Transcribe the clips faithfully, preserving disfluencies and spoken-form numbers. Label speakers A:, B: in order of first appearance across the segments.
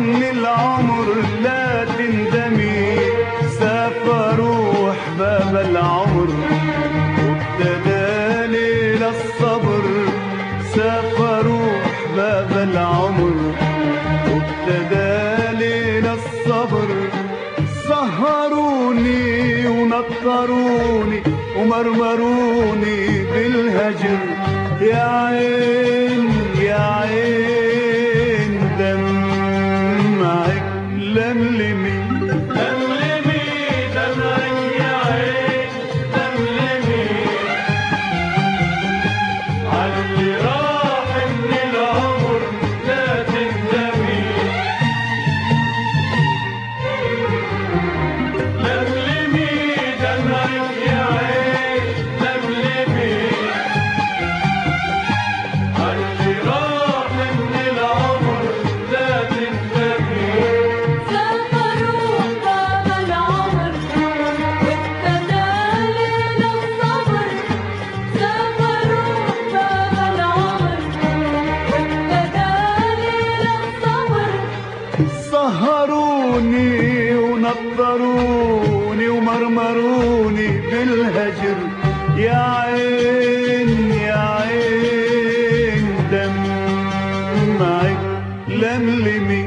A: ابن العمر لا تندمي، سافروا احباب العمر وابتدى ليل الصبر، سافروا احباب العمر وابتدى ليل الصبر. سهروني ونطروني ومرمروني بالهجر، يا عين يا عين دمعك لملمي لملمي دمعك يا عين لملمي، عاللي راح من العمر لا تندمي، لملمي دمعك يا عين لملمي، عاللي راح من العمر لا تندمي.
B: سافروا باب العمر وابتدى ليل الصبر، سافروا باب العمر وابتدى ليل الصبر.
A: سهروني ونطروني ومرمروني بالهجر، يا عين يا عين دمعك لملمي.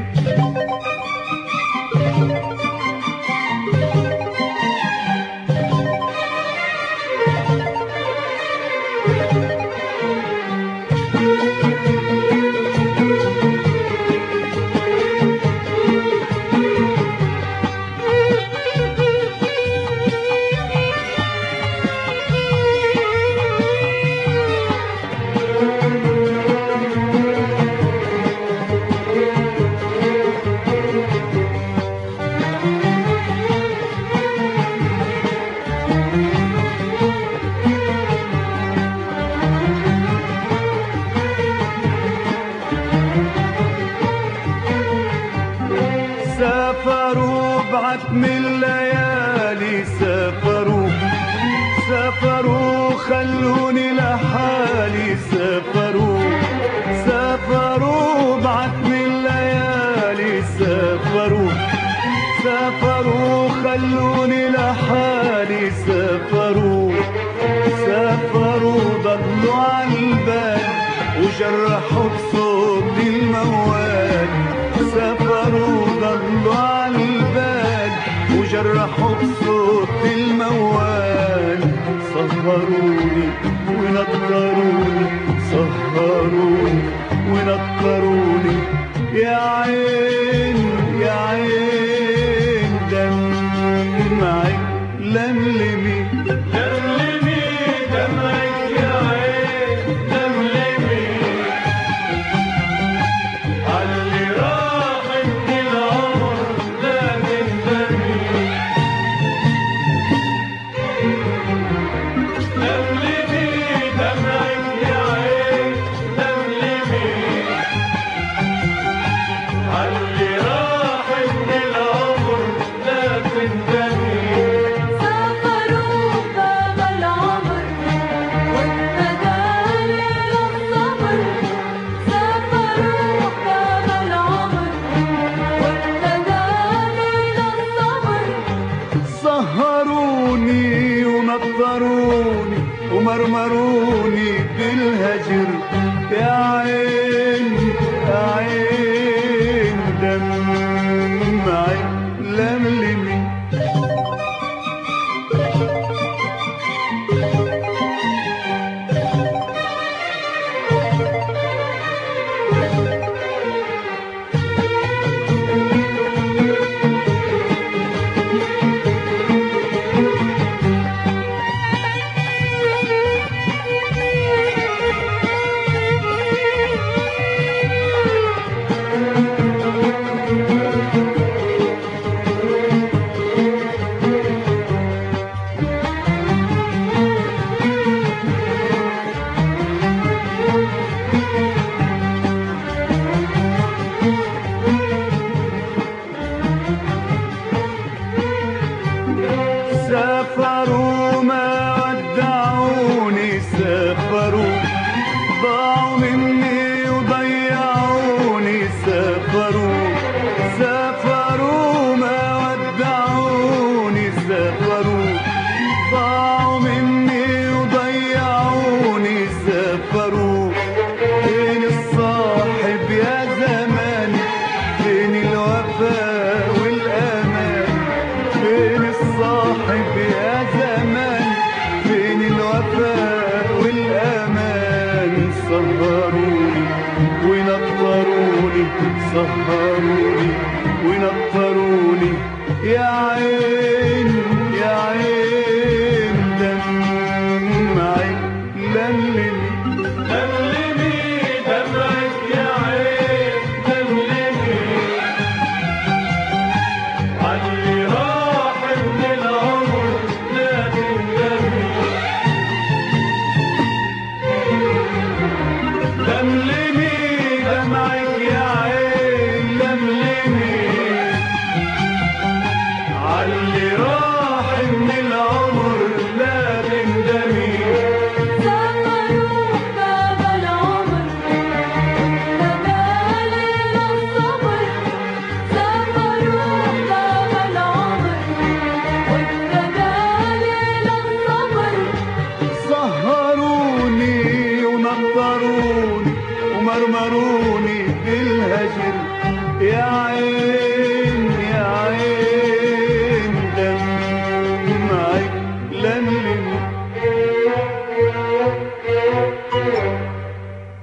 A: سافروا بعتم الليالي، سافروا سافروا خلوني لحالي، سافروا سافروا بعتم الليالي، سافروا سافروا خلوني لحالي، سافروا سافروا ضلوا عالبال وجرحوا بصوت الموال، سافروا ضلوا عالبال وجرحوا بصوت الموال. سهروني ونطروني سهروني ونطروني، يا عين يا عين دمعك لملمي لملمي دمعك يا عين لملمي، عاللي راح من العمر لا تندمي، لملمي دمعك يا عين سهروني ونطروني يا عين يا عين دمعك لملمي
B: دملمي دمعك يا عين دملمي عاللي راح من العمر لا تندمي
A: لملمي دمعك يا عين لملمي عاللي راح من العمر لا تندمي
B: سفروك باب العمر تبالي للصبر سفروك باب العمر والتبالي للصبر
A: سهروني ونطروني ومرمروني بالهجر يا عين